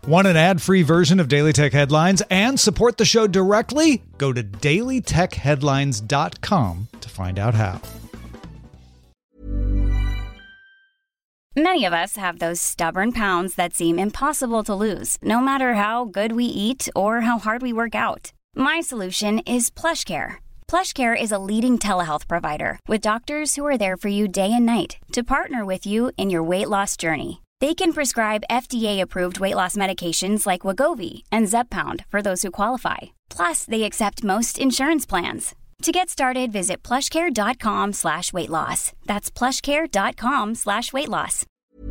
Want an ad-free version of Daily Tech Headlines and support the show directly? Go to dailytechheadlines.com to find out how. Many of us have those stubborn pounds that seem impossible to lose, no matter how good we eat or how hard we work out. My solution is PlushCare. PlushCare is a leading telehealth provider with doctors who are there for you day and night to partner with you in your weight loss journey. They can prescribe FDA-approved weight loss medications like Wegovy and Zepbound for those who qualify. Plus, they accept most insurance plans. To get started, visit plushcare.com/weightloss. That's plushcare.com/weightloss.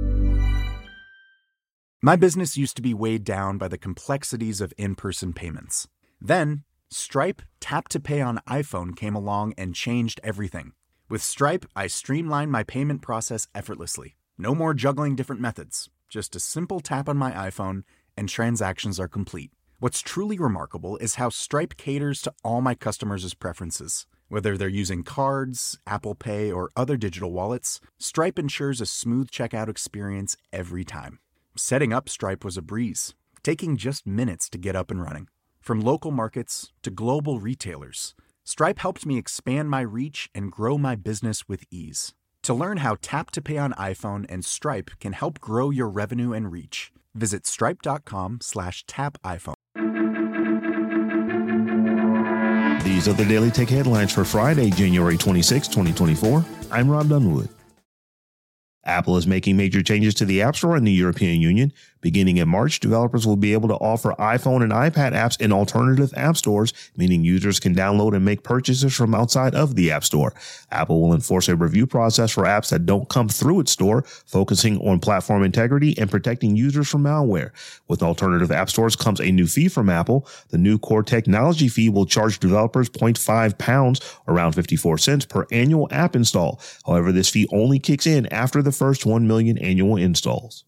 My business used to be weighed down by the complexities of in-person payments. Then, Stripe Tap to Pay on iPhone came along and changed everything. With Stripe, I streamlined my payment process effortlessly. No more juggling different methods. Just a simple tap on my iPhone and transactions are complete. What's truly remarkable is how Stripe caters to all my customers' preferences. Whether they're using cards, Apple Pay, or other digital wallets, Stripe ensures a smooth checkout experience every time. Setting up Stripe was a breeze, taking just minutes to get up and running. From local markets to global retailers, Stripe helped me expand my reach and grow my business with ease. To learn how Tap to Pay on iPhone and Stripe can help grow your revenue and reach, visit stripe.com/tapiphone. These are the Daily Tech Headlines for Friday, January 26, 2024. I'm Rob Dunwood. Apple is making major changes to the App Store in the European Union. Beginning in March, developers will be able to offer iPhone and iPad apps in alternative app stores, meaning users can download and make purchases from outside of the App Store. Apple will enforce a review process for apps that don't come through its store, focusing on platform integrity and protecting users from malware. With alternative app stores comes a new fee from Apple. The new core technology fee will charge developers £0.5, around 54 cents per annual app install. However, this fee only kicks in after the first 1 million annual installs.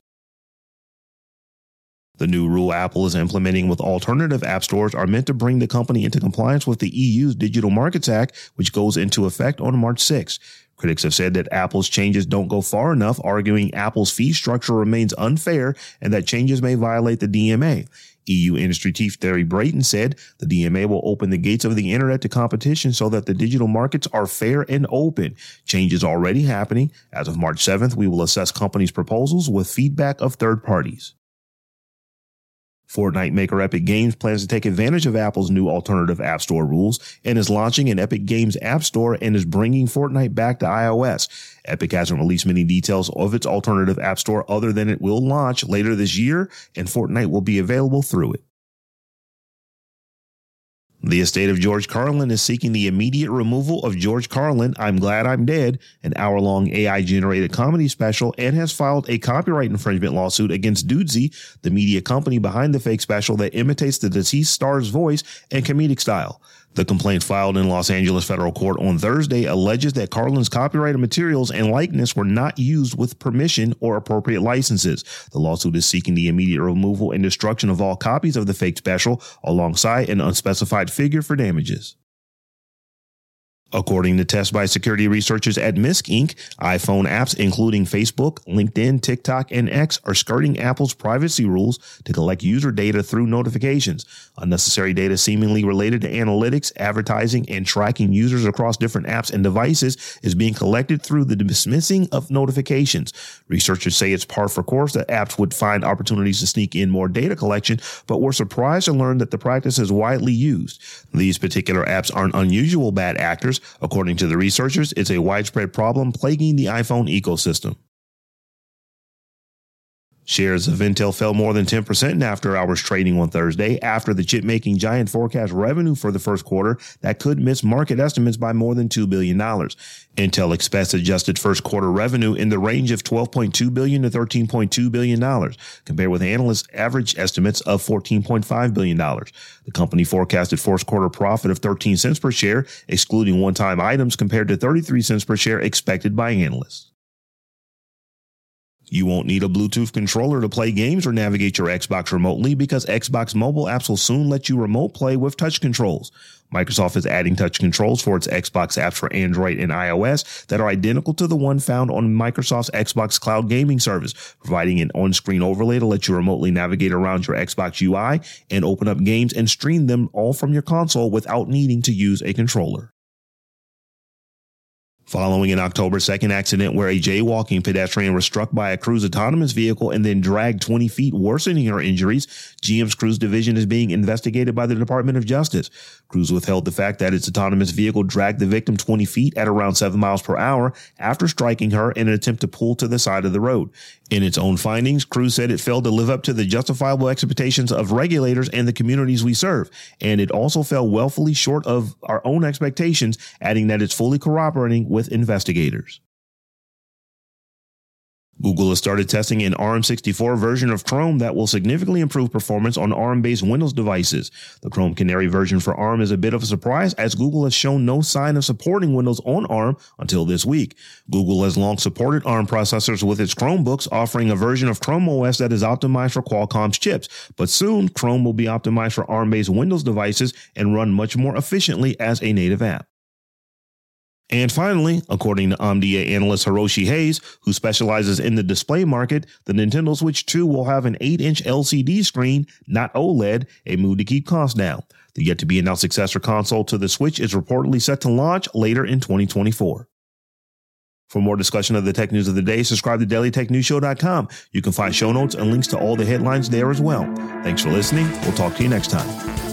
The new rule Apple is implementing with alternative app stores are meant to bring the company into compliance with the EU's Digital Markets Act, which goes into effect on March 6. Critics have said that Apple's changes don't go far enough, arguing Apple's fee structure remains unfair and that changes may violate the DMA. EU industry chief Terry Brayton said the DMA will open the gates of the internet to competition so that the digital markets are fair and open. Change is already happening. As of March 7th, we will assess companies' proposals with feedback of third parties. Fortnite maker Epic Games plans to take advantage of Apple's new alternative app store rules and is launching an Epic Games app store and is bringing Fortnite back to iOS. Epic hasn't released many details of its alternative app store other than it will launch later this year and Fortnite will be available through it. The estate of George Carlin is seeking the immediate removal of George Carlin, I'm Glad I'm Dead, an hour-long AI-generated comedy special, and has filed a copyright infringement lawsuit against Dudesy, the media company behind the fake special that imitates the deceased star's voice and comedic style. The complaint filed in Los Angeles federal court on Thursday alleges that Carlin's copyrighted materials and likeness were not used with permission or appropriate licenses. The lawsuit is seeking the immediate removal and destruction of all copies of the fake special alongside an unspecified figure for damages. According to tests by security researchers at Misc Inc., iPhone apps including Facebook, LinkedIn, TikTok, and X are skirting Apple's privacy rules to collect user data through notifications. Unnecessary data seemingly related to analytics, advertising, and tracking users across different apps and devices is being collected through the dismissing of notifications. Researchers say it's par for course that apps would find opportunities to sneak in more data collection, but were surprised to learn that the practice is widely used. These particular apps aren't unusual bad actors. According to the researchers, it's a widespread problem plaguing the iPhone ecosystem. Shares of Intel fell more than 10% in after-hours trading on Thursday after the chip-making giant forecast revenue for the first quarter that could miss market estimates by more than $2 billion. Intel expects adjusted first-quarter revenue in the range of $12.2 billion to $13.2 billion, compared with analysts' average estimates of $14.5 billion. The company forecasted first-quarter profit of 13 cents per share, excluding one-time items, compared to 33 cents per share expected by analysts. You won't need a Bluetooth controller to play games or navigate your Xbox remotely because Xbox mobile apps will soon let you remote play with touch controls. Microsoft is adding touch controls for its Xbox apps for Android and iOS that are identical to the one found on Microsoft's Xbox Cloud Gaming service, providing an on-screen overlay to let you remotely navigate around your Xbox UI and open up games and stream them all from your console without needing to use a controller. Following an October 2nd accident where a jaywalking pedestrian was struck by a Cruise autonomous vehicle and then dragged 20 feet, worsening her injuries, GM's Cruise division is being investigated by the Department of Justice. Cruise withheld the fact that its autonomous vehicle dragged the victim 20 feet at around 7 miles per hour after striking her in an attempt to pull to the side of the road. In its own findings, Cruise said it failed to live up to the justifiable expectations of regulators and the communities we serve, and it also fell woefully short of our own expectations, adding that it's fully cooperating with investigators. Google has started testing an ARM64 version of Chrome that will significantly improve performance on ARM-based Windows devices. The Chrome Canary version for ARM is a bit of a surprise, as Google has shown no sign of supporting Windows on ARM until this week. Google has long supported ARM processors with its Chromebooks, offering a version of Chrome OS that is optimized for Qualcomm's chips. But soon, Chrome will be optimized for ARM-based Windows devices and run much more efficiently as a native app. And finally, according to Omdia analyst Hiroshi Hayes, who specializes in the display market, the Nintendo Switch 2 will have an 8-inch LCD screen, not OLED, a move to keep costs down. The yet-to-be-announced successor console to the Switch is reportedly set to launch later in 2024. For more discussion of the tech news of the day, subscribe to DailyTechNewsShow.com. You can find show notes and links to all the headlines there as well. Thanks for listening. We'll talk to you next time.